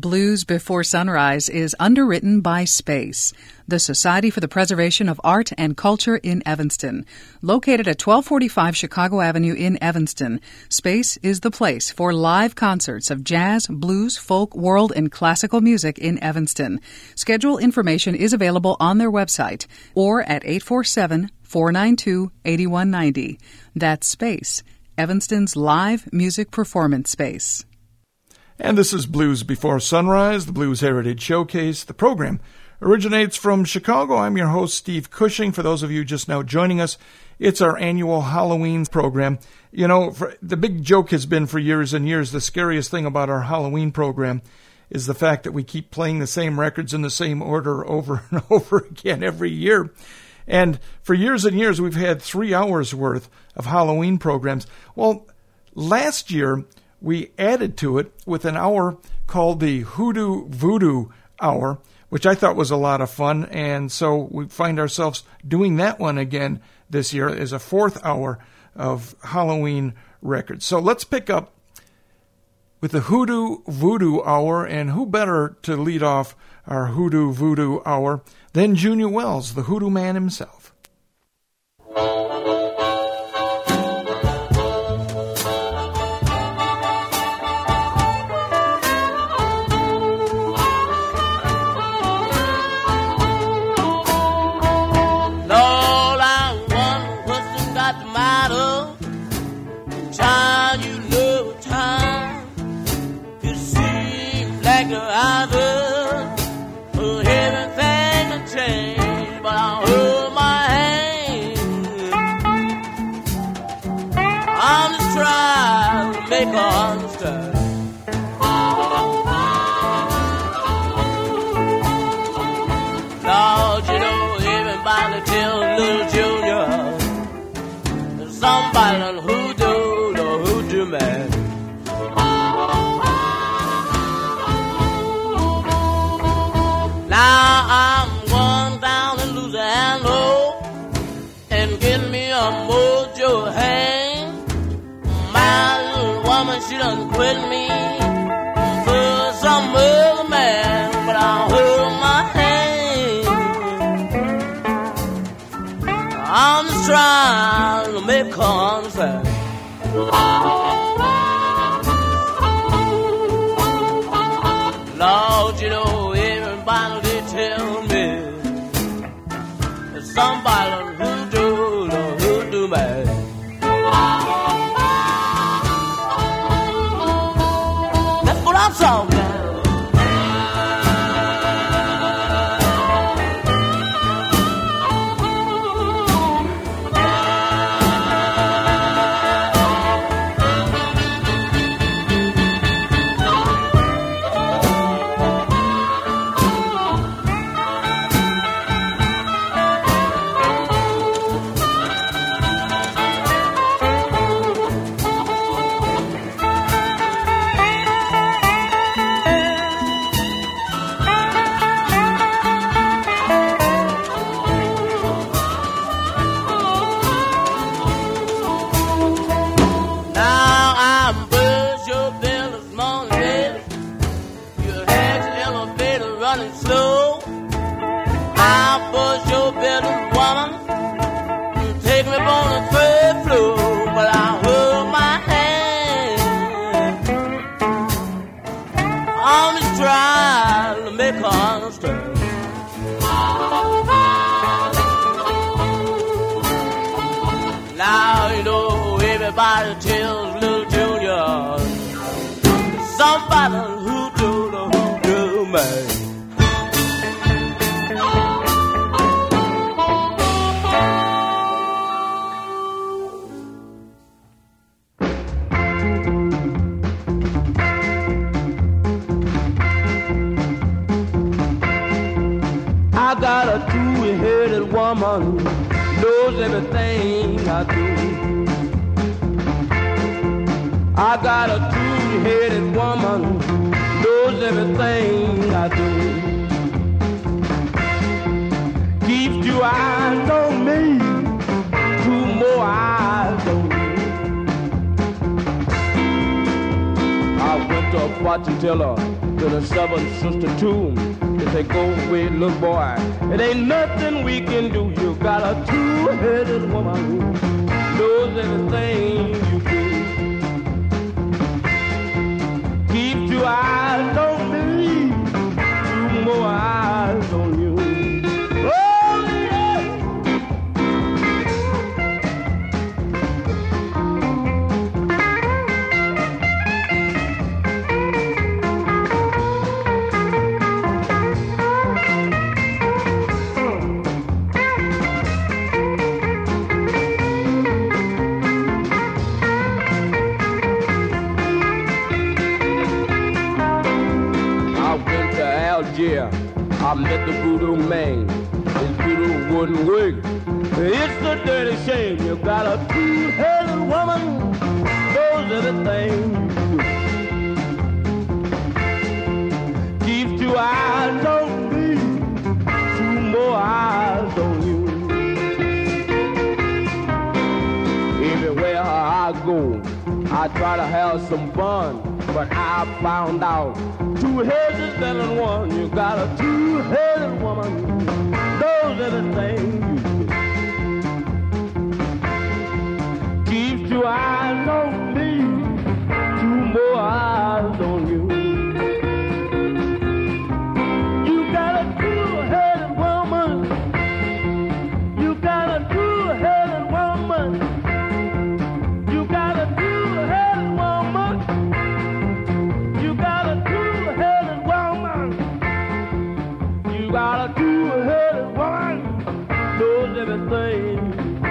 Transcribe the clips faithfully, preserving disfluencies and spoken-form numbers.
Blues Before Sunrise is underwritten by SPACE, the Society for the Preservation of Art and Culture in Evanston. Located at twelve forty-five Chicago Avenue in Evanston, SPACE is the place for live concerts of jazz, blues, folk, world, and classical music in Evanston. Schedule information is available on their website or at eight four seven, four nine two, eight one nine zero. That's SPACE, Evanston's live music performance space. And this is Blues Before Sunrise, the Blues Heritage Showcase. The program originates from Chicago. I'm your host, Steve Cushing. For those of you just now joining us, it's our annual Halloween program. You know, for, the big joke has been for years and years, the scariest thing about our Halloween program is the fact that we keep playing the same records in the same order over and over again every year. And for years and years, we've had three hours worth of Halloween programs. Well, last year, we added to it with an hour called the Hoodoo Voodoo Hour, which I thought was a lot of fun. And so we find ourselves doing that one again this year as a fourth hour of Halloween records. So let's pick up with the Hoodoo Voodoo Hour. And who better to lead off our Hoodoo Voodoo Hour than Junior Wells, the Hoodoo Man himself. Lord, you know, everybody tell little Junior somebody done hoodoo, the hoodoo man. Now I'm going down in Louisiana and get me a mojo hang. My little woman, she done quit me for some other man, but I'll hold my hand. I'm just trying to make her understand. Lord, you know, everybody they tell me that somebody hoodoo, the hoodoo man. That's what I'm talking about. Everybody tells little Junior somebody hoodoo, the hoodoo man. I got a two-headed woman, knows everything I do. I got a two-headed woman, knows everything I do. Keeps two eyes on me, two more eyes on you. I went to a fortune teller to the seventh sister too. They say, go away, little boy. It ain't nothing we can do. You got a two-headed woman who knows everything you do. Keep two eyes on me, two more eyes on you. Oh, yeah. I met the voodoo man. His voodoo wouldn't work. It's a dirty shame. You got a two-headed woman, knows everything you do. Keep two eyes on me, two more eyes on you. Everywhere I go, I try to have some fun, but I found out two heads is better than one. You got a two-headed woman, knows everything you do. Keep two eyes on me, two more eyes on you. You got a two-headed woman. You got a two-headed woman. You got a two-headed woman. You got a two-headed woman. You got a two-headed woman, knows everything.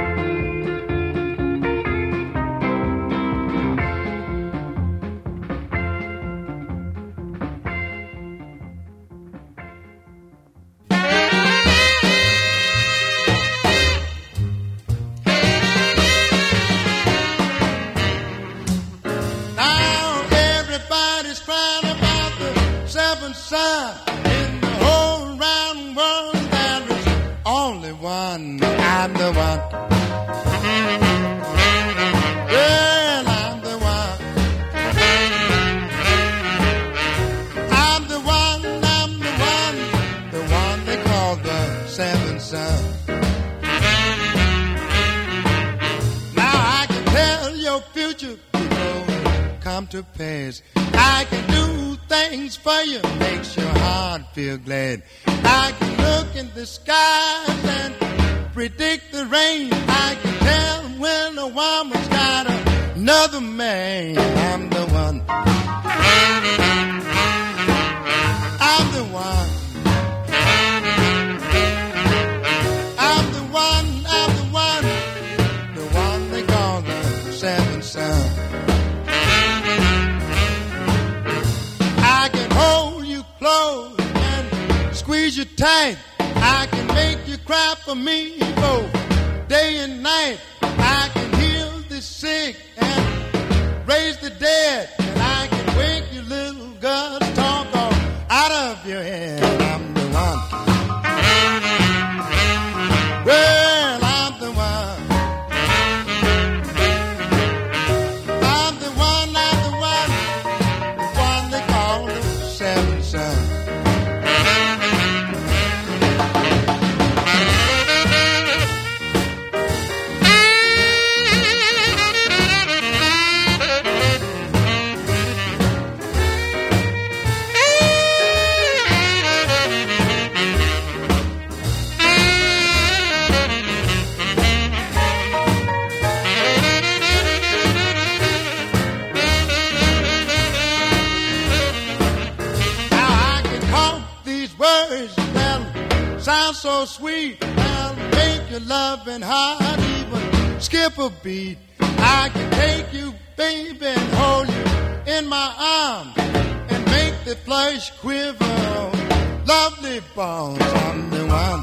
Now everybody's crying about the seventh son. In the whole round world there is only one. I'm the one. Well, I'm the one. I'm the one, I'm the one, the one they call the seventh son. Now I can tell your future will come to pass. I can do things for you, makes your heart feel glad. I can look in the skies and predict the rain. I can tell when a woman's got another man. I'm the one. I'm the one. I'm the one, I'm the one, the one they call the seventh son. I can hold you close and squeeze you tight. I can make you cry for me both day and night. I can heal the sick and raise the dead. And I can wake your little girl's talk off out of your head. I'm the one. Well, I'm the one. I'm the one, I'm the one, the one they call the seventh son. Sound so sweet, I'll make your loving heart even skip a beat. I can take you, baby, and hold you in my arms and make the flesh quiver. Lovely bones, I'm the one.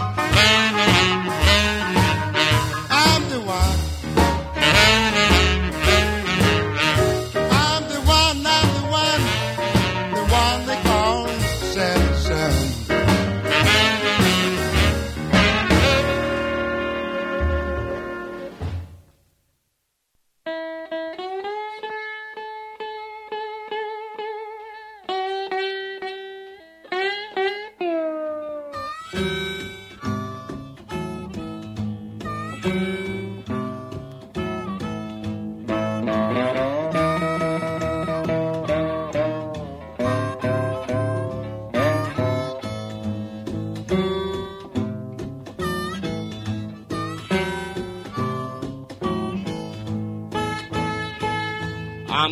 I'm the one. I'm the one, I'm the one, the one they call seventh son.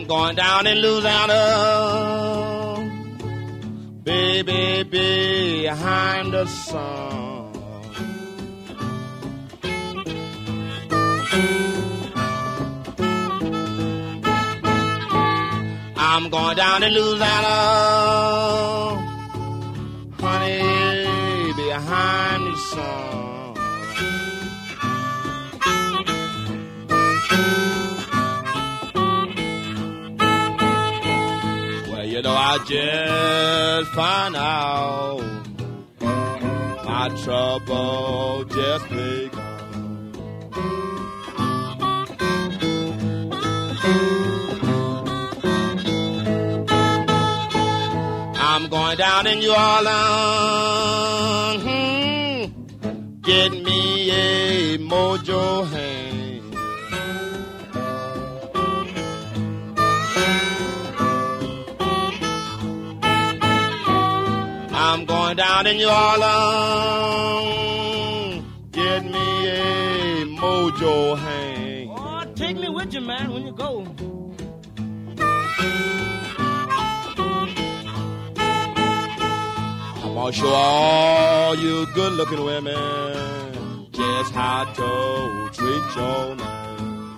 I'm going down in Louisiana, baby, behind the sun. I'm going down in Louisiana, honey, behind the sun. Well, you know, I just found out my trouble just begun. I'm going down in New Orleans, hmm, get me a mojo hand. I'm going down in New Orleans, get me a mojo hand. Oh, take me with you, man, when you go. I'll show all you good-looking women just how to treat your man.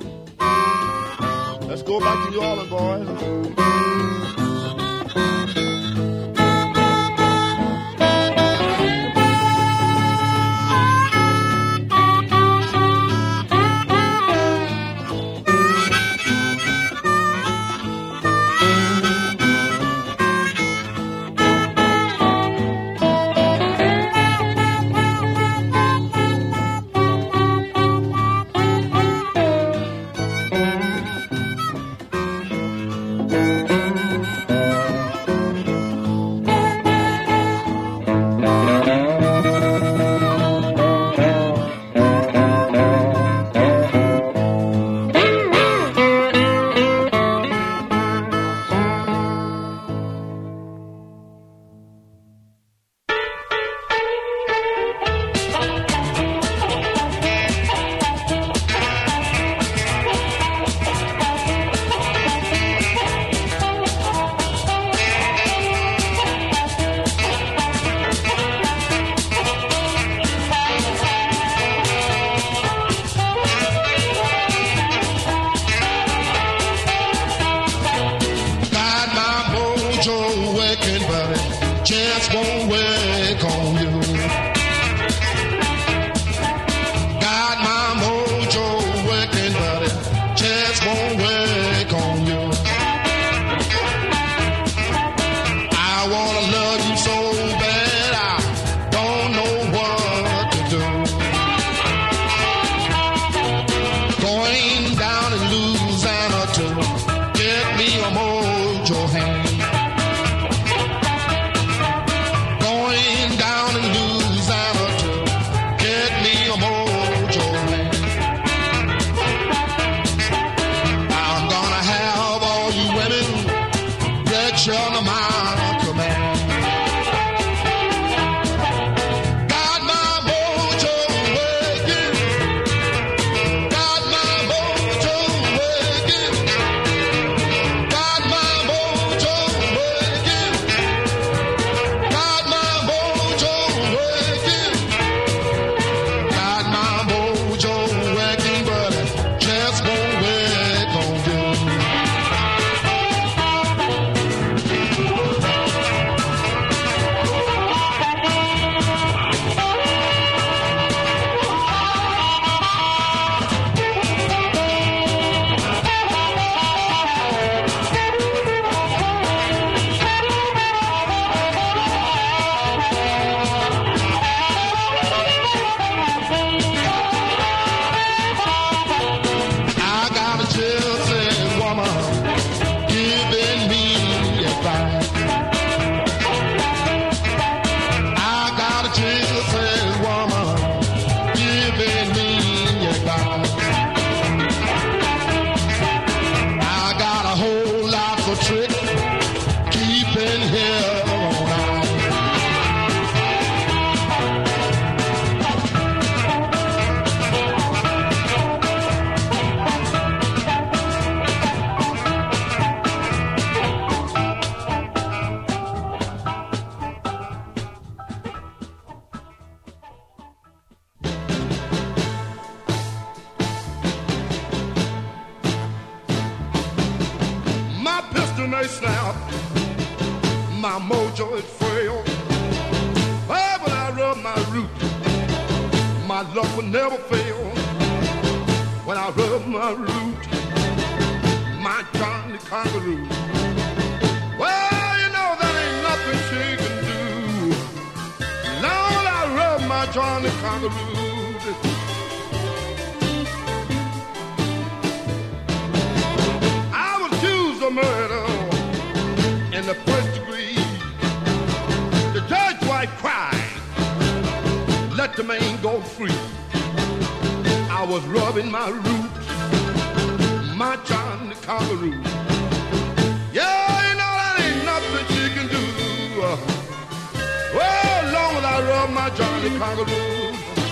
Let's go back to New Orleans, boys. Going know it's frail. But when I rub my root, my luck will never fail. When I rub my root, my Johnny Congaroo. Well, you know that ain't nothing she can do. Lord, I rub my Johnny Congaroo. I was accused of murder in the first degree. The judge wife cried, let the man go free. I was rubbing my root, my Johnny Congaroo. Yeah, you know that ain't nothing she can do. Well, long as I rub my Johnny Congaroo.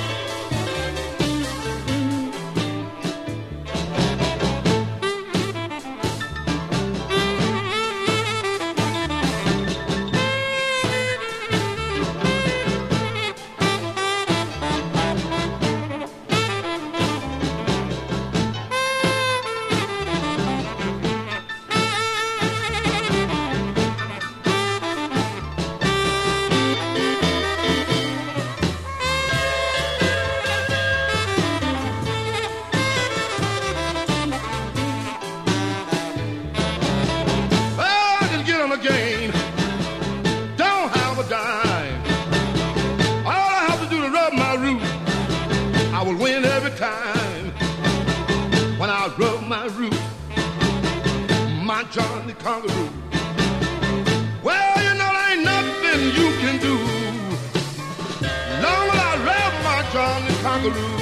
Johnny Congaroo. Well, you know there ain't nothing you can do. Long as I rub my Johnny Congaroo.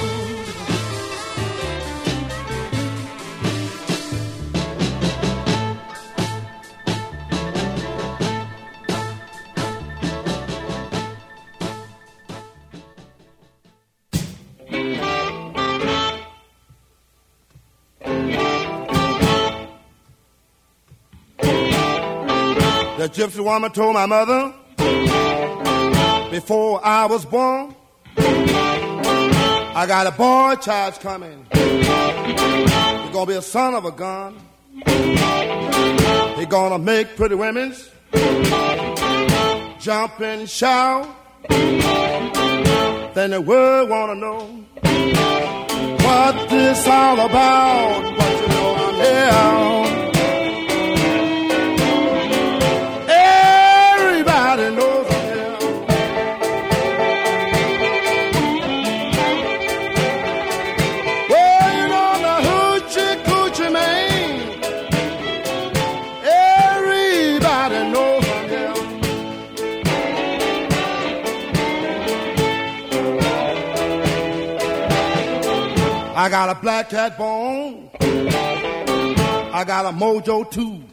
The gypsy woman told my mother before I was born, I got a boy child's coming. He's gonna be a son of a gun. He's gonna make pretty women jump and shout. Then the world wanna know what this all about. But you know I'm here. Everybody knows I'm here. Well, you know the hoochie coochie man. Everybody knows I'm here. I got a black cat bone. I got a mojo too.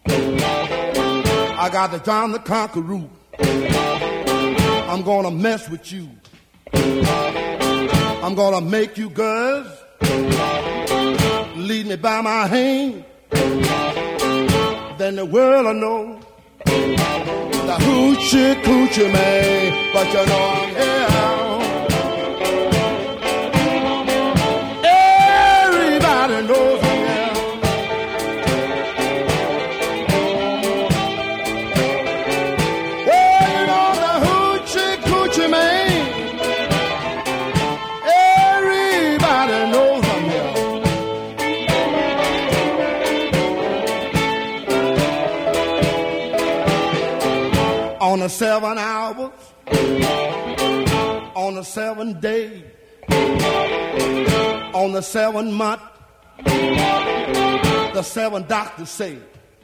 I got the John the Conqueror. I'm gonna mess with you. I'm gonna make you girls lead me by my hand. Then the world will know the hoochie coochie man. But you know I'm here. Everybody knows I'm here. On the seven hours, on the seven day, on the seven month, the seven doctors say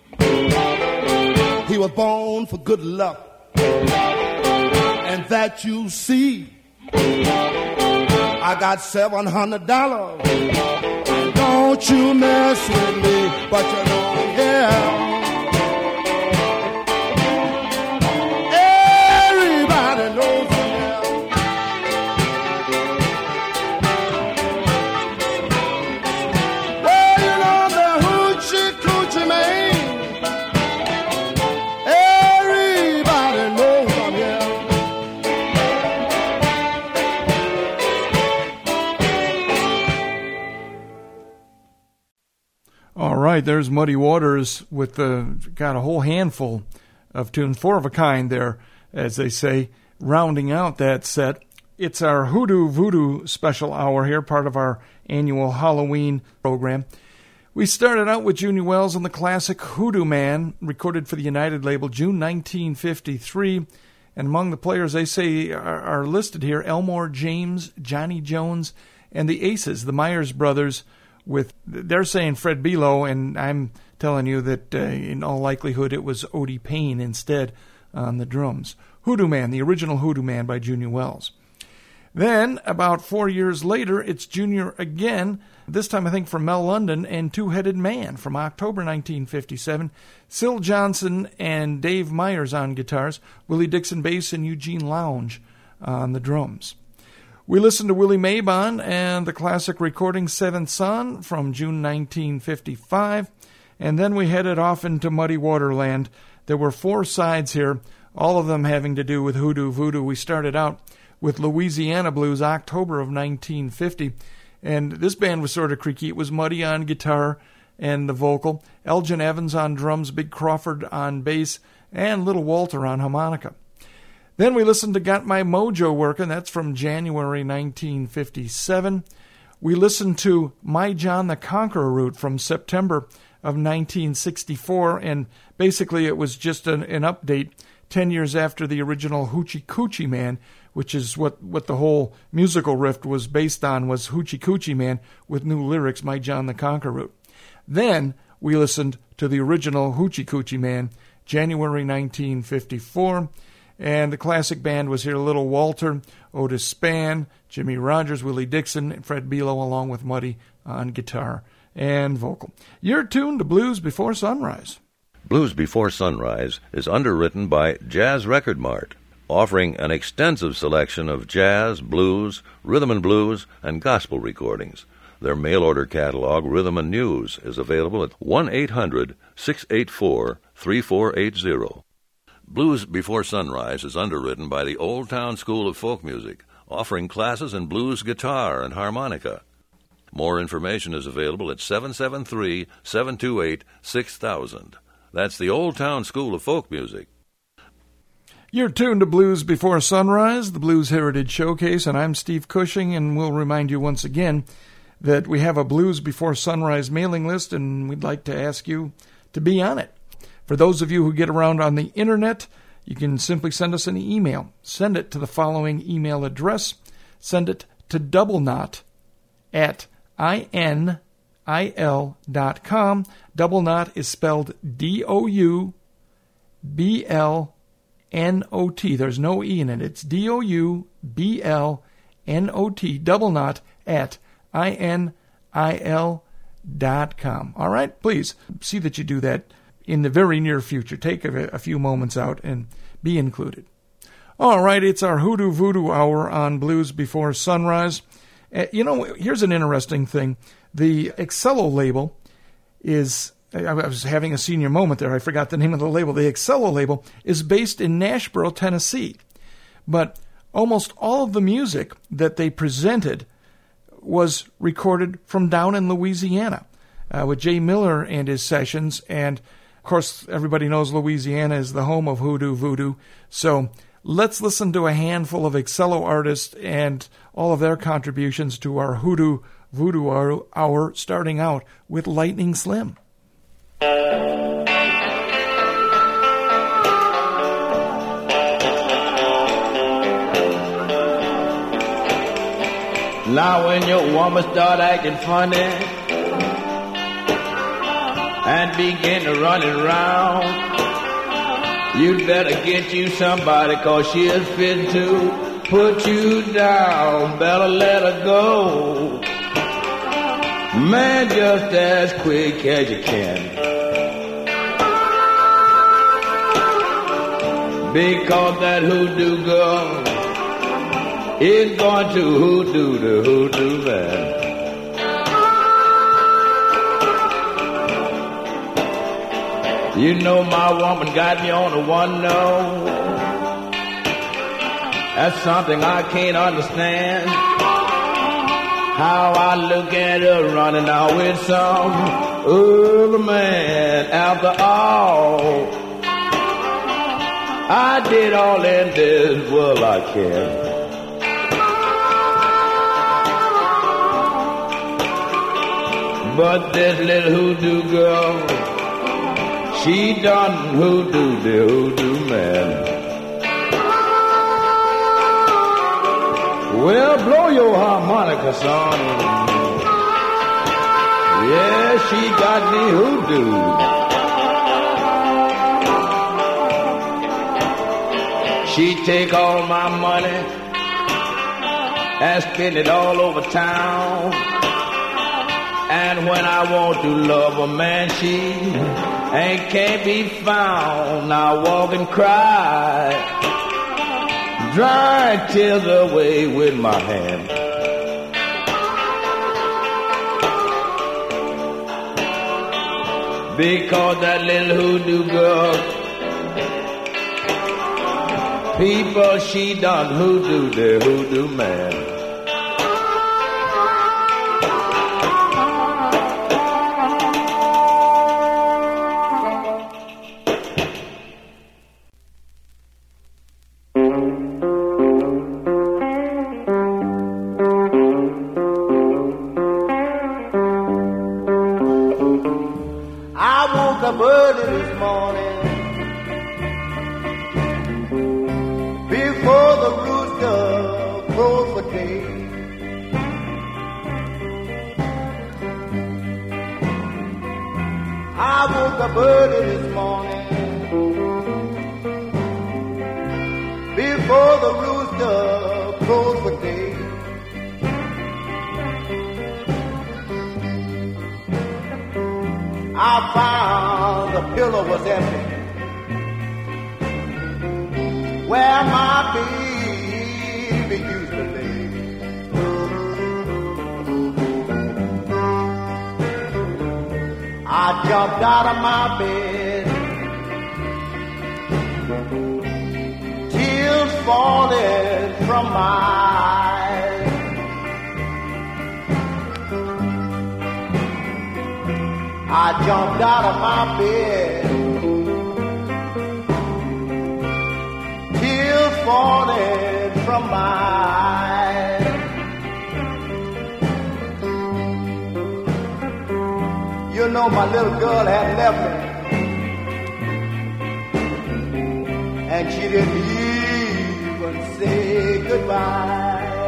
he was born for good luck, and that you see, I got seven hundred dollars. Don't you mess with me, but you know I'm here. All right, there's Muddy Waters with the got a whole handful of tunes, four of a kind there, as they say, rounding out that set. It's our Hoodoo Voodoo special hour here, part of our annual Halloween program. We started out with Junior Wells and the classic Hoodoo Man, recorded for the United label June nineteen fifty-three. And among the players they say are, are listed here, Elmore James, Johnny Jones, and the Aces, the Myers brothers, with, they're saying Fred Below, and I'm telling you that uh, in all likelihood it was Odie Payne instead on the drums. Hoodoo Man, the original Hoodoo Man by Junior Wells. Then, about four years later, it's Junior again, this time I think from Mel London and Two-Headed Man from October nineteen fifty-seven. Syl Johnson and Dave Myers on guitars, Willie Dixon bass, and Eugene Lounge on the drums. We listened to Willie Mabon and the classic recording Seventh Son from June nineteen fifty-five, and then we headed off into Muddy Waterland. There were four sides here, all of them having to do with Hoodoo Voodoo. We started out with Louisiana Blues, October of nineteen fifty. And this band was sort of creaky. It was Muddy on guitar and the vocal, Elgin Evans on drums, Big Crawford on bass, and Little Walter on harmonica. Then we listened to Got My Mojo Workin', that's from January nineteen fifty-seven. We listened to My John the Conqueror Route from September of nineteen sixty-four, and basically it was just an, an update ten years after the original Hoochie Coochie Man, which is what, what the whole musical riff was based on, was Hoochie Coochie Man with new lyrics, My John the Conqueror Route. Then we listened to the original Hoochie Coochie Man, January nineteen fifty-four, and the classic band was here, Little Walter, Otis Spann, Jimmy Rogers, Willie Dixon, and Fred Below, along with Muddy on guitar and vocal. You're tuned to Blues Before Sunrise. Blues Before Sunrise is underwritten by Jazz Record Mart, offering an extensive selection of jazz, blues, rhythm and blues, and gospel recordings. Their mail-order catalog, Rhythm and News, is available at one eight hundred, six eight four, three four eight zero. Blues Before Sunrise is underwritten by the Old Town School of Folk Music, offering classes in blues guitar and harmonica. More information is available at seven seven three, seven two eight, six thousand. That's the Old Town School of Folk Music. You're tuned to Blues Before Sunrise, the Blues Heritage Showcase, and I'm Steve Cushing, and we'll remind you once again that we have a Blues Before Sunrise mailing list, and we'd like to ask you to be on it. For those of you who get around on the Internet, you can simply send us an email. Send it to the following email address. Send it to doubleKnot at I N I L dot com. Double Knot is spelled D O U B L N O T. There's no E in it. It's D O U B L N O T. Double Knot at I N I L dot com. All right? Please see that you do that in the very near future. Take a, a few moments out and be included. All right, it's our Hoodoo Voodoo Hour on Blues Before Sunrise. Uh, you know, here's an interesting thing. The Excello label is, I was having a senior moment there, I forgot the name of the label. The Excello label is based in Nashville, Tennessee. But almost all of the music that they presented was recorded from down in Louisiana uh, with Jay Miller and his sessions. And, of course, everybody knows Louisiana is the home of Hoodoo Voodoo. So let's listen to a handful of Excello artists and all of their contributions to our Hoodoo Voodoo Hour, starting out with Lightning Slim. Now when your woman start acting funny and begin to run around, you'd better get you somebody, cause she's fit to put you down. Better let her go, man, just as quick as you can, because that hoodoo girl is going to hoodoo the hoodoo man. You know my woman got me on a one no. That's something I can't understand. How I look at her running out with some other man. After all, I did all in this world I can. But this little hoodoo girl, she done hoodoo the hoodoo man. Well, blow your harmonica, son. Yeah, she got me hoodoo. She take all my money and spend it all over town. And when I want to love a man, she ain't can't be found. I walk and cry, dry tears away with my hand. Because that little hoodoo girl, people, she done hoodoo the hoodoo man. Early this morning, before the rooster crowed for day, I woke up early this morning, before the rooster crowed for day. I found the pillow was empty where my baby used to lay. I jumped out of my bed, tears falling from my eyes. I jumped out of my bed, tears falling from my eyes. You know my little girl had left me, and she didn't even say goodbye.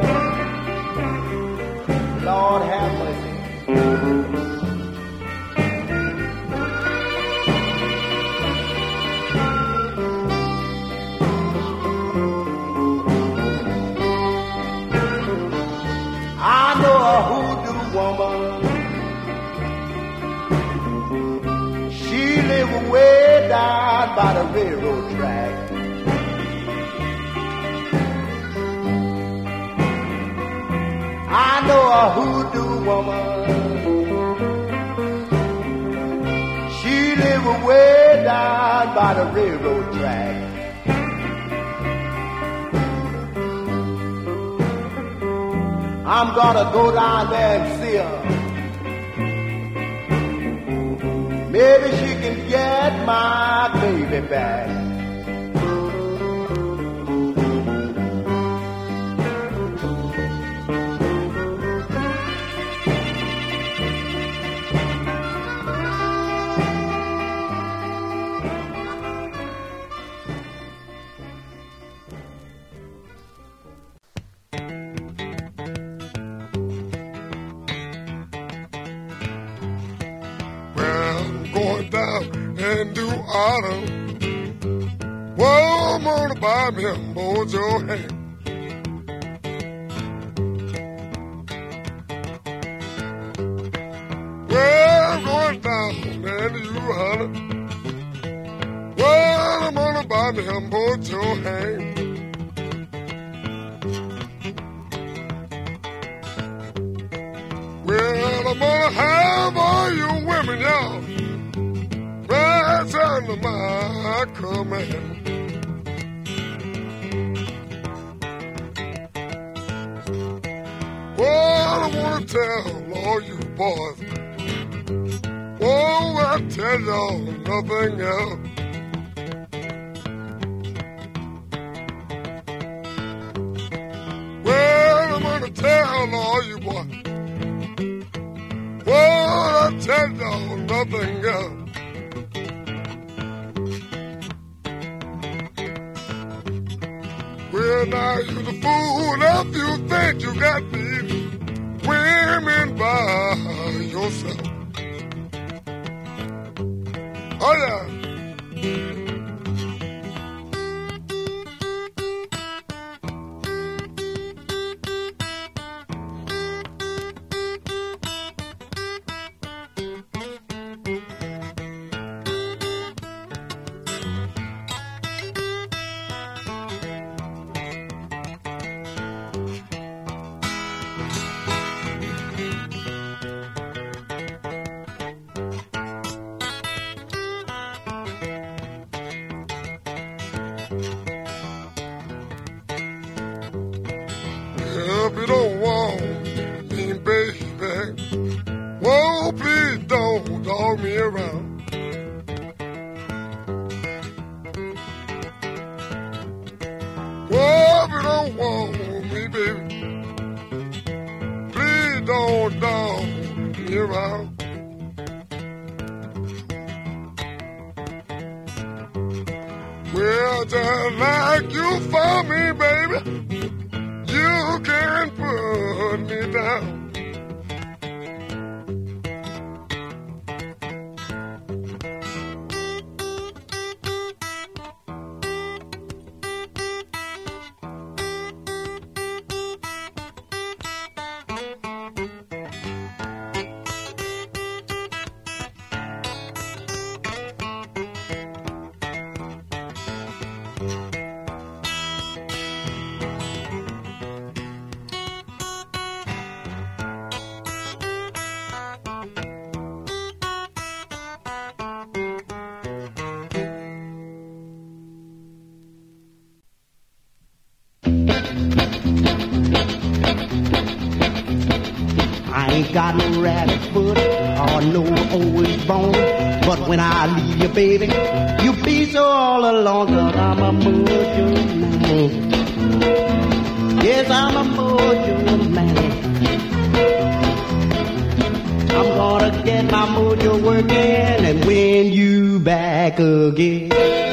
Lord have mercy. I know a hoodoo woman. She live way down by the railroad track. I know a hoodoo woman. She live way down by the railroad track. I'm gonna go down there and see her. Maybe she can get my baby back. And do autumn. Well, I'm gonna buy me a mojo hand. Well, I'm going down and you honey. Well, I'm gonna buy me a mojo hand. Well, I'm gonna have all you women, y'all. That's under my command. Well, I want to tell all you boys, oh, I tell y'all nothing else. tell y'all nothing else. Well, now you the fool if you think you got these women by yourself. Oh, yeah. If you don't want me, baby, whoa, please don't dog me around. Whoa, if you don't want me, baby, please don't dog me around. Well, just like you found me, baby, you can put me down. Got no rabbit foot or no old bone, but when I leave you, baby, you'll be so all alone. Cause I'm a mojo man. Yes, I'm a mojo man. I'm gonna get my mojo working and win you back again.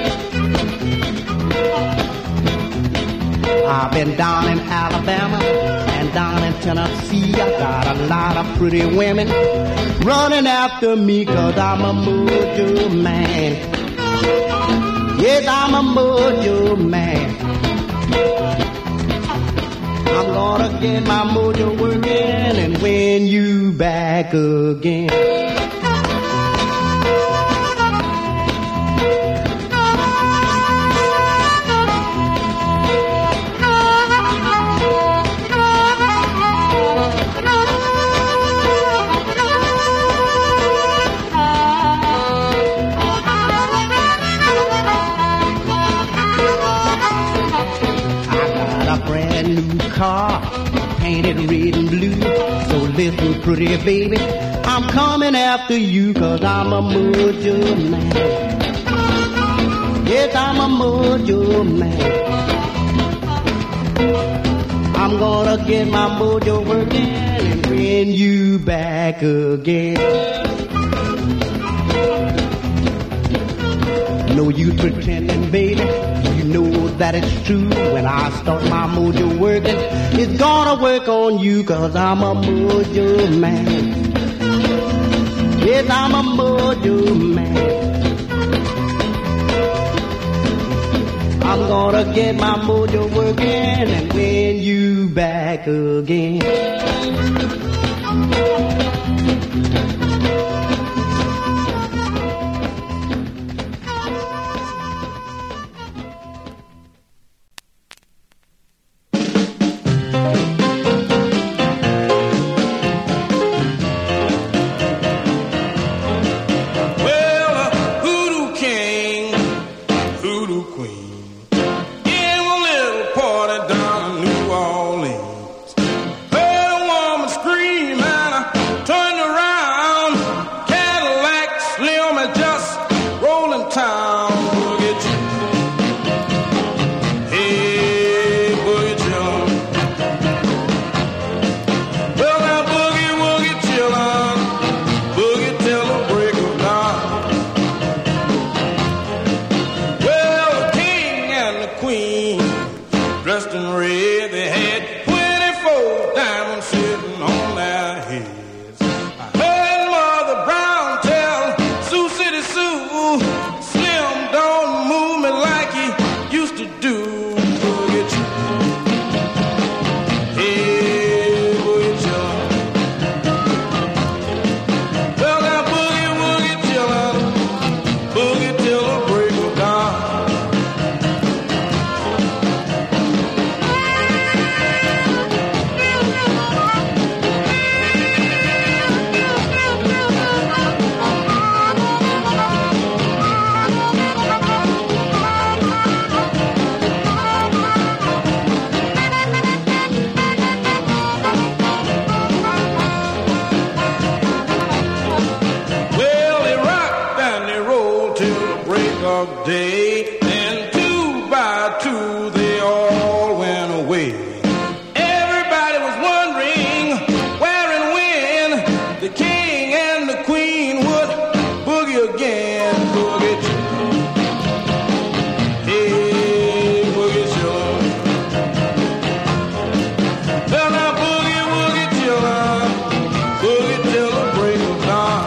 I've been down in Alabama and down in Tennessee. I got a lot of pretty women running after me, cause I'm a mojo man. Yes, I'm a mojo man. I'm gonna get my mojo working and win you back again. Car, painted red and blue. So listen, pretty baby, I'm coming after you, cause I'm a mojo man. Yes, I'm a mojo man. I'm gonna get my mojo working and win you back again. No use pretending, baby, you know that it's true. When I start my mojo working, it's gonna work on you, cause I'm a mojo man. Yes, I'm a mojo man. I'm gonna get my mojo working and win you back again. dressed in red. They had twenty-four diamonds sitting on their heads. I heard Mother Brown tell Sioux City Sue, Slim don't move me like he used to do. Boogie chillin'. Hey, boogie chillin'. Well, now boogie, woogie chillin'. Boogie till the break of dawn. Well, they rocked and they rolled till the break of day. Then two by two they all went away. Everybody was wondering where and when the king and the queen would boogie again. Boogie chillin'. Hey, boogie chillin'. Well, now boogie, woogie chillin'. Boogie till the break of dawn.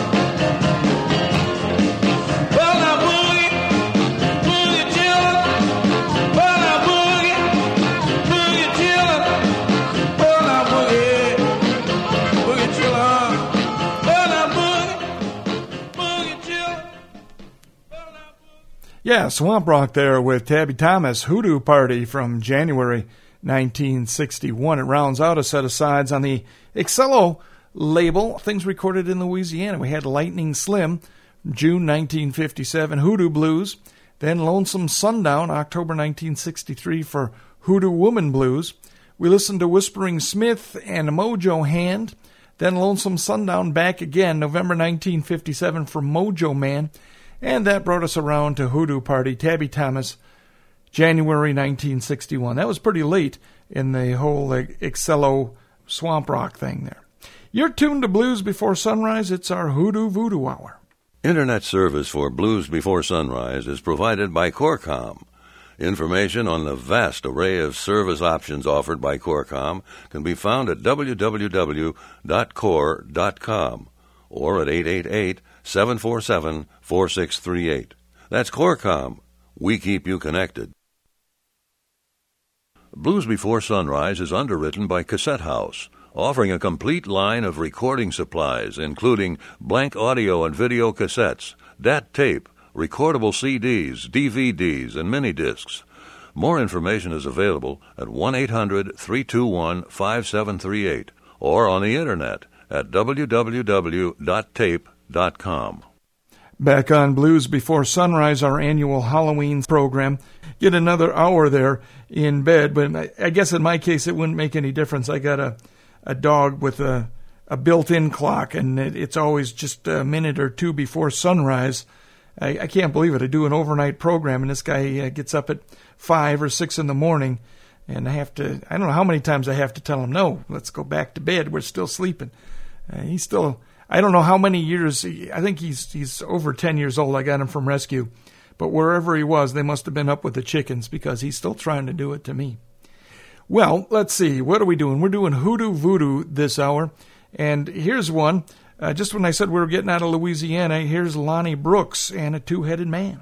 Well, now boogie, boogie chillin'. Well, now boogie, boogie chillin'. Well, now boogie, boogie chillin'. Well, now boogie, boogie chillin'. Well, now boogie. Yeah, Swamp Rock there with Tabby Thomas, Hoodoo Party from January nineteen sixty-one. It rounds out a set of sides on the Excello label, things recorded in Louisiana. We had Lightning Slim, June nineteen fifty-seven, Hoodoo Blues. Then Lonesome Sundown, October nineteen sixty-three for Hoodoo Woman Blues. We listened to Whispering Smith and Mojo Hand. Then Lonesome Sundown back again, November nineteen fifty-seven for Mojo Man. And that brought us around to Hoodoo Party, Tabby Thomas, January nineteen sixty-one. That was pretty late in the whole like, Excello Swamp Rock thing there. You're tuned to Blues Before Sunrise. It's our Hoodoo Voodoo Hour. Internet service for Blues Before Sunrise is provided by Corcom. Information on the vast array of service options offered by Corcom can be found at w w w dot core dot com or at eight eight eight, seven four seven, four six three eight. That's Corcom. We keep you connected. Blues Before Sunrise is underwritten by Cassette House, offering a complete line of recording supplies, including blank audio and video cassettes, D A T tape, recordable C Ds, D V Ds, and mini discs. More information is available at one eight hundred, three two one, five seven three eight or on the internet at w w w dot tape dot com. Back on Blues Before Sunrise, our annual Halloween program. Get another hour there in bed, but I, I guess in my case it wouldn't make any difference. I got a, a dog with a, a built-in clock, and it, it's always just a minute or two before sunrise. I, I can't believe it. I do an overnight program, and this guy uh, gets up at five or six in the morning, and I have to, I don't know how many times I have to tell him, no, let's go back to bed. We're still sleeping. Uh, he's still, I don't know how many years, I think he's he's over ten years old. I got him from rescue. But wherever he was, they must have been up with the chickens because he's still trying to do it to me. Well, let's see. What are we doing? We're doing Hoodoo Voodoo this hour. And here's one. Uh, just when I said we were getting out of Louisiana, here's Lonnie Brooks and a Two-Headed Man.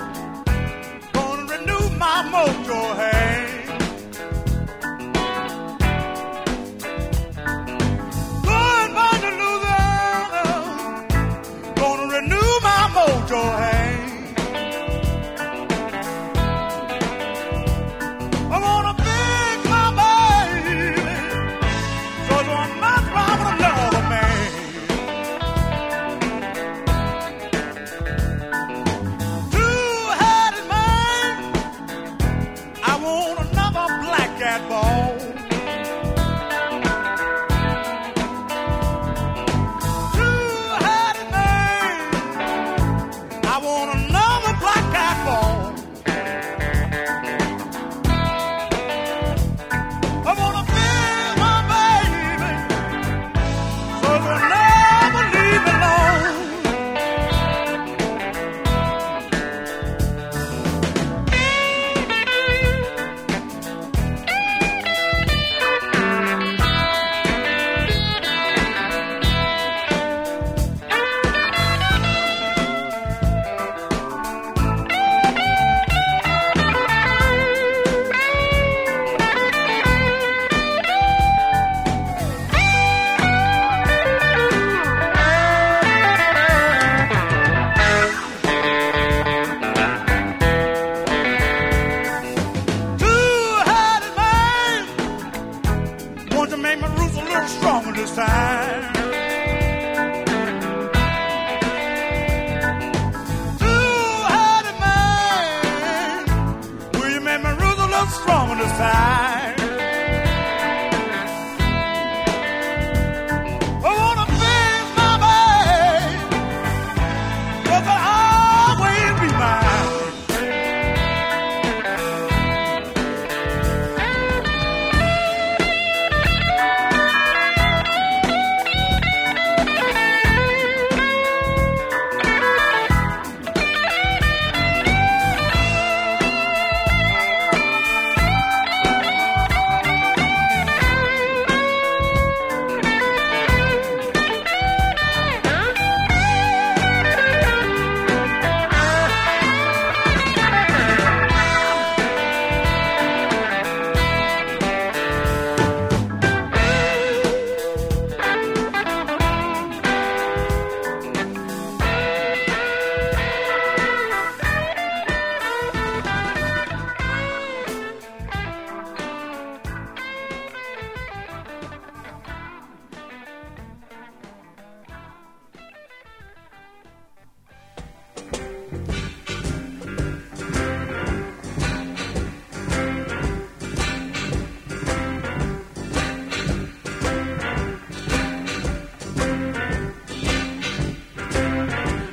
Gonna renew my mojo, hey.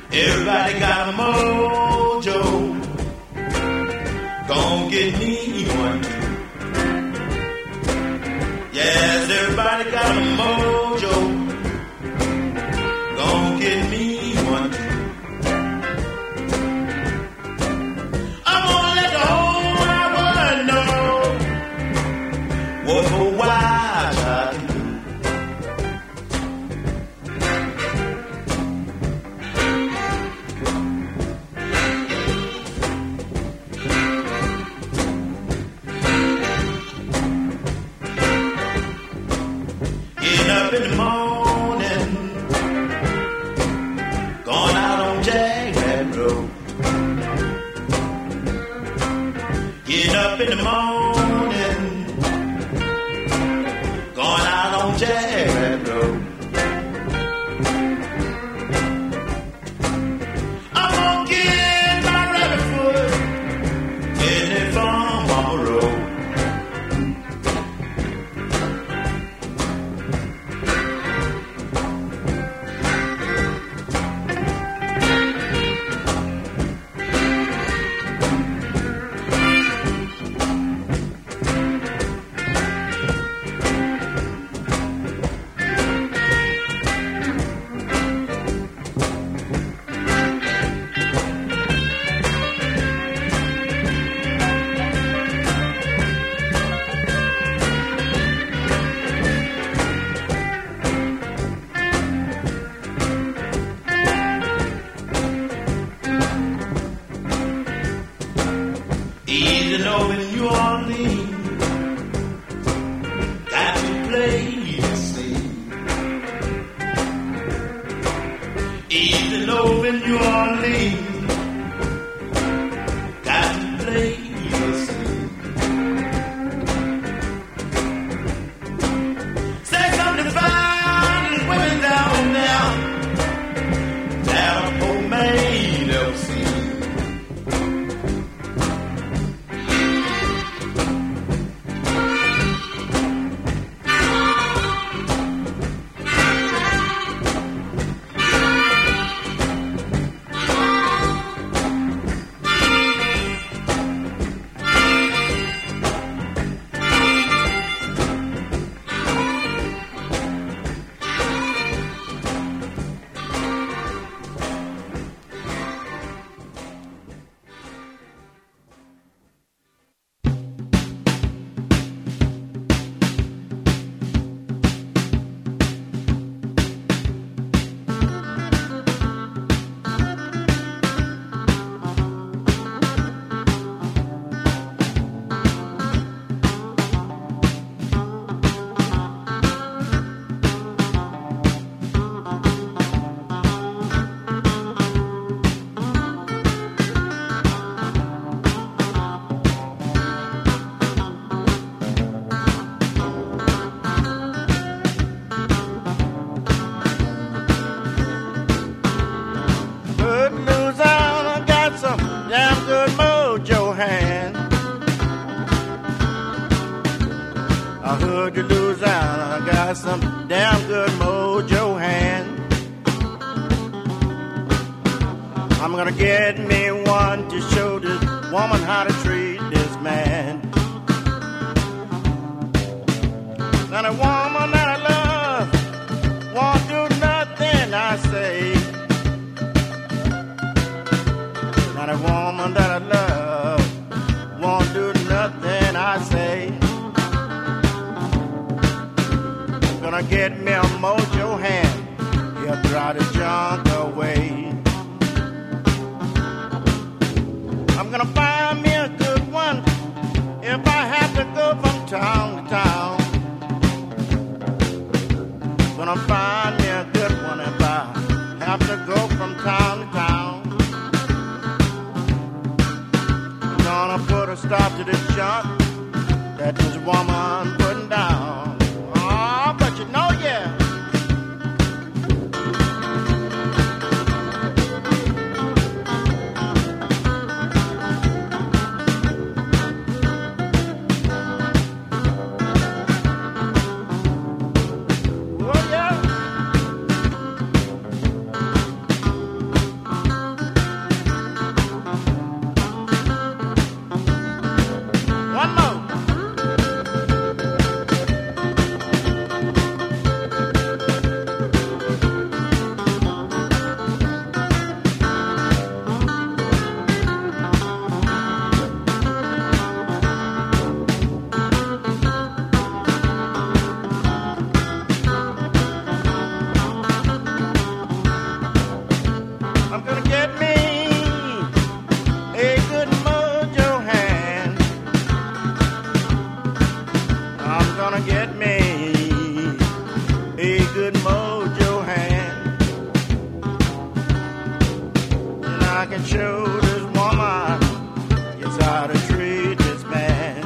Everybody got a mojo. Gonna get me one too. Yes, everybody got a mojo. Gonna get me one too. I'm gonna let the whole wide world know what a wild child can do. Getting up in the morning, going out on Jackman Road. Getting up in the morning, going out on Jackman Road. I'm gonna get my rabbit foot, getting it from Mama Road. Even over in New Orleans, got to play the scene. Even over in New Orleans, got to play the scene. Say something fine women down there that a poor man never seen. I heard you Louisiana got some damn good mojo hand. I'm gonna get me one to show this woman how to treat this man. Now the woman that I love won't do nothing I say. Now the woman that I love won't do nothing I say. Gonna get me a mojo hand, he'll throw the junk away. I'm gonna find me a good one if I have to go from town to town. Gonna find me a good one if I have to go from town to town. Gonna put a stop to this junk that this woman putting down. But you know, yeah, can show this woman just how to treat this man.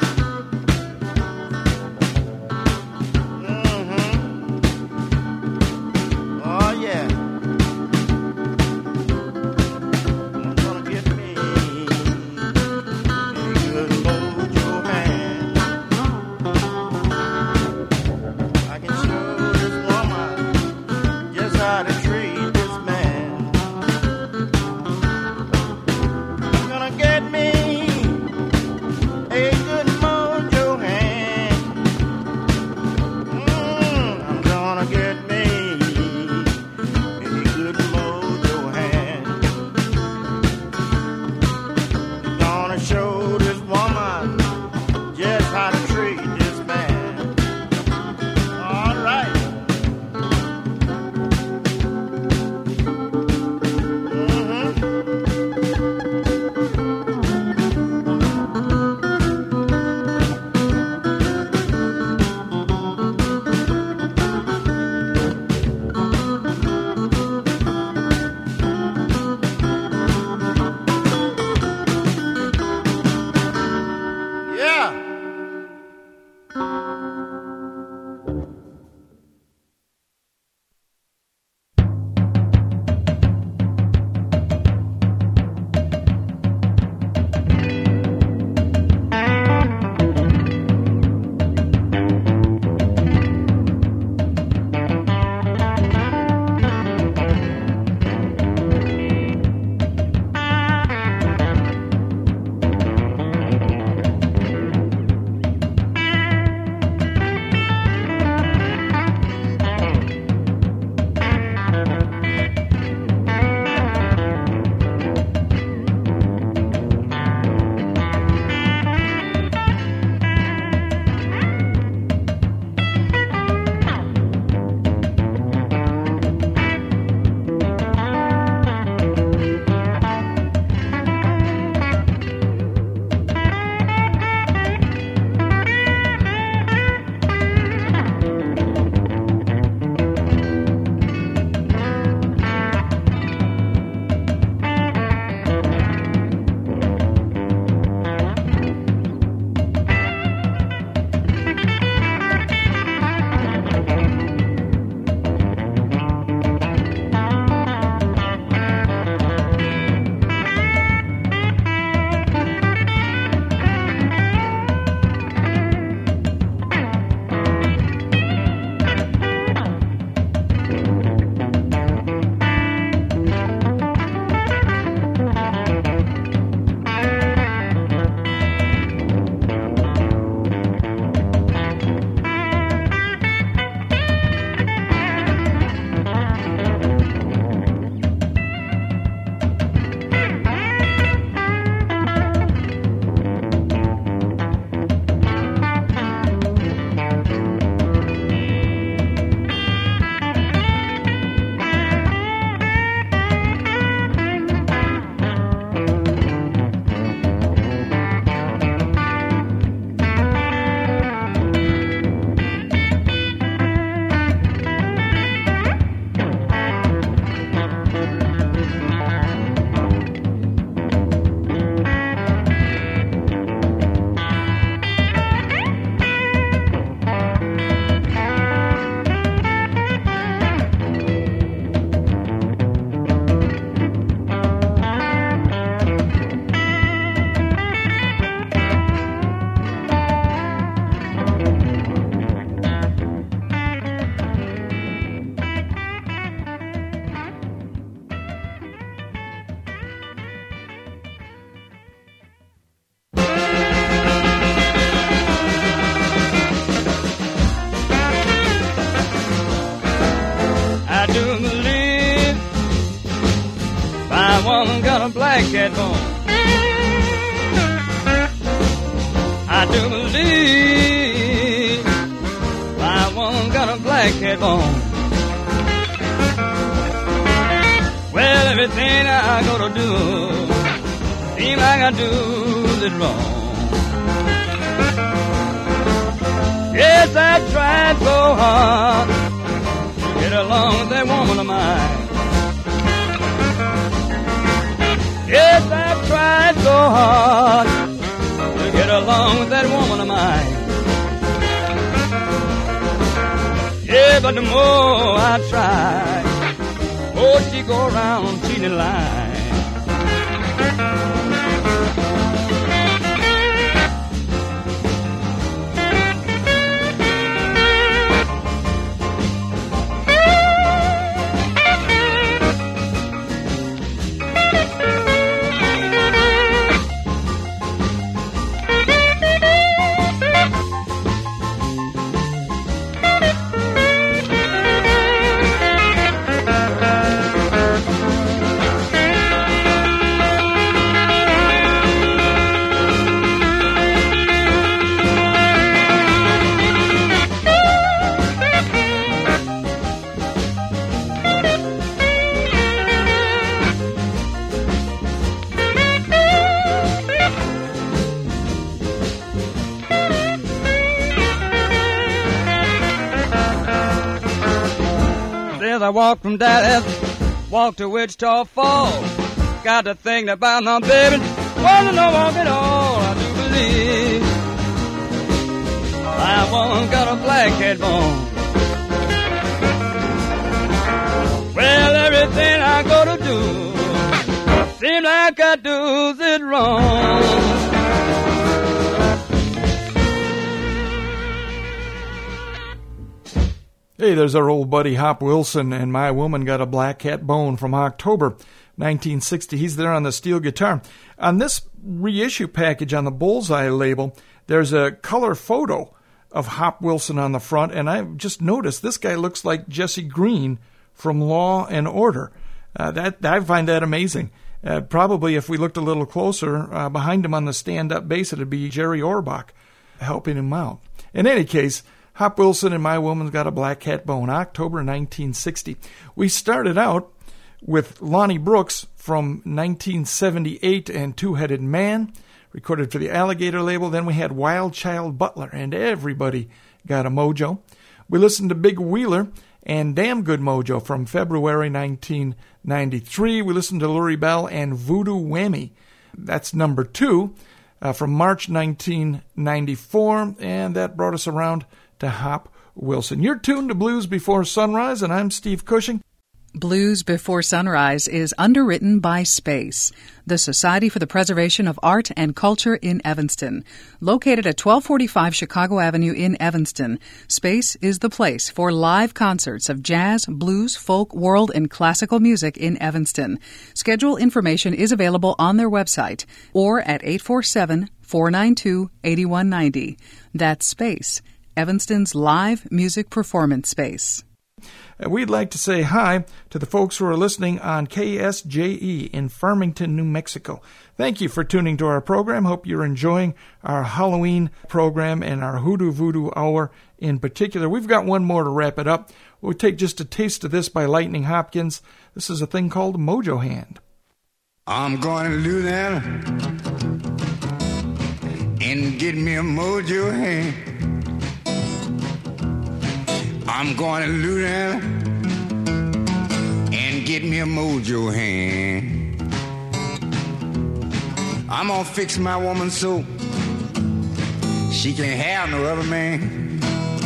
Mm-hmm. Oh yeah. I'm gonna get me a good mojo hand. I can show this woman just how to treat this man. I'm gonna get me a good mojo hand. Mm, I'm gonna get me a good mojo hand. Gonna show this woman just how to treat this man. All right. Yeah. woman got a black cat bone. I do believe my woman got a black cat bone. Well, everything I go to do seem like I do it wrong. Yes, I tried so hard to get along with that woman of mine. hard to get along with that woman of mine. Yeah, but the more I try, the more she go around cheating line. I walked from Dallas, walked to Wichita Falls. Got to thinking about my baby, wanna know walk it all. I do believe my woman got a blackhead bone. Well, everything I go to do seems like I do it wrong. Hey, there's our old buddy Hop Wilson, and My Woman Got a Black Cat Bone from October nineteen sixty. He's there on the steel guitar. On this reissue package on the Bullseye label, there's a color photo of Hop Wilson on the front, and I've just noticed this guy looks like Jesse Green from Law and Order. Uh, that I find that amazing. Uh, probably if we looked a little closer, uh, behind him on the stand-up bass, it'd be Jerry Orbach helping him out. In any case, Hop Wilson and My Woman's Got a Black Cat Bone, October nineteen sixty. We started out with Lonnie Brooks from nineteen seventy-eight and Two-Headed Man, recorded for the Alligator label. Then we had Wild Child Butler and Everybody Got a Mojo. We listened to Big Wheeler and Damn Good Mojo from February nineteen ninety-three. We listened to Lurie Bell and Voodoo Whammy. That's number two uh, from March nineteen ninety-four, and that brought us around to Hop Wilson. You're tuned to Blues Before Sunrise, and I'm Steve Cushing. Blues Before Sunrise is underwritten by SPACE, the Society for the Preservation of Art and Culture in Evanston. Located at twelve forty-five Chicago Avenue in Evanston, SPACE is the place for live concerts of jazz, blues, folk, world, and classical music in Evanston. Schedule information is available on their website or at eight four seven, four nine two, eight one nine zero. That's SPACE, Evanston's live music performance space. And we'd like to say hi to the folks who are listening on K S J E in Farmington, New Mexico. Thank you for tuning to our program. Hope you're enjoying our Halloween program and our Hoodoo Voodoo Hour in particular. We've got one more to wrap it up. We'll take just a taste of this by Lightning Hopkins. This is a thing called Mojo Hand. I'm going to do that and get me a mojo hand. I'm going to do that and get me a mojo hand. I'm going to fix my woman so she can't have no other man.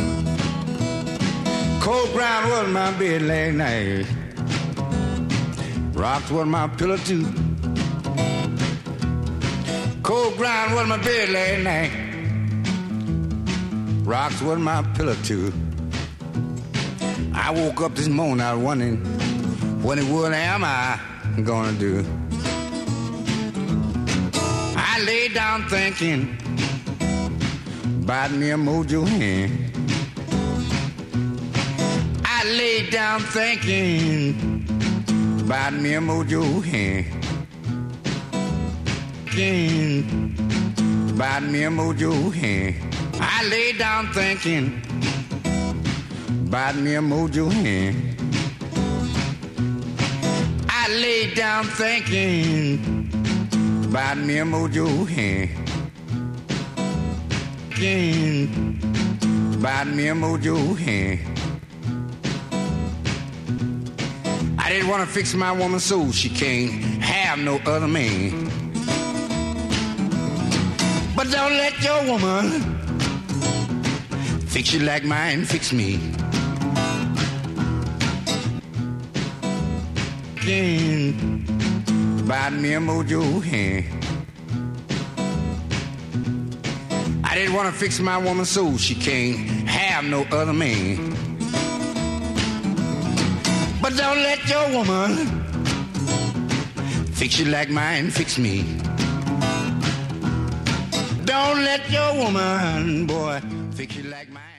Cold ground was my bed last night. Rocks was my pillow too. Cold ground was my bed last night. Rocks was my pillow too. I woke up this morning, I was wondering, what in the world am I gonna do? I lay down thinking about me a mojo hand. I lay down thinking about me a mojo hand. Thinking about me a mojo hand. I lay down thinking about me a mojo hand. I lay down thinking about me a mojo hand. Thinking about me a mojo hand. I didn't want to fix my woman so she can't have no other man. But don't let your woman fix you like mine fix me. Buy me a mojo hand. I didn't want to fix my woman so she can't have no other man. But don't let your woman fix you like mine fix me. Don't let your woman, boy, fix you like mine.